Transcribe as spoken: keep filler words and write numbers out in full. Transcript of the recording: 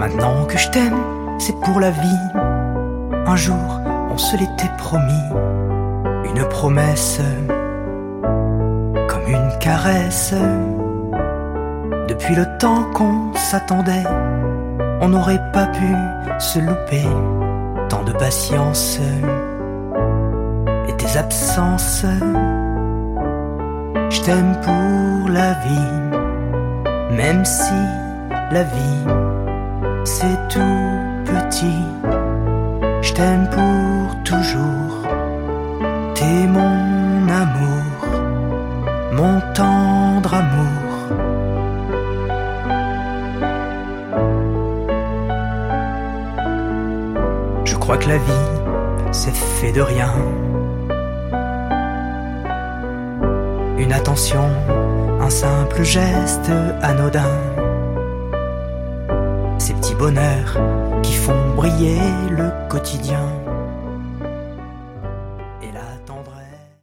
Maintenant que je t'aime, c'est pour la vie. Un jour, on se l'était promis. Une promesse, comme une caresse. Depuis le temps qu'on s'attendait, on n'aurait pas pu se louper. Tant de patience et tes absences. Je t'aime pour la vie, même si la vie c'est tout petit. Je t'aime pour toujours, t'es mon amour, mon tendre amour. Je crois que la vie c'est fait de rien. Une attention, un simple geste anodin. Ces petits bonheurs qui font briller le quotidien.